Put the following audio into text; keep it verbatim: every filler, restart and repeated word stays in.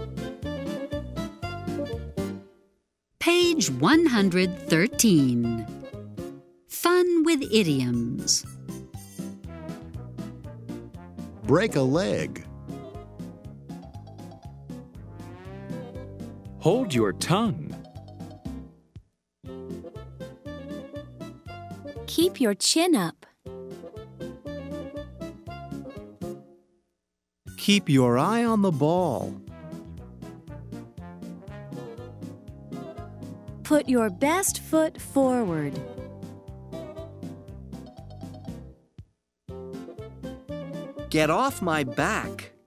Page one hundred thirteen. Fun with idioms. Break a leg. Hold your tongue. Keep your chin up. Keep your eye on the ball. Put your best foot forward. Get off my back.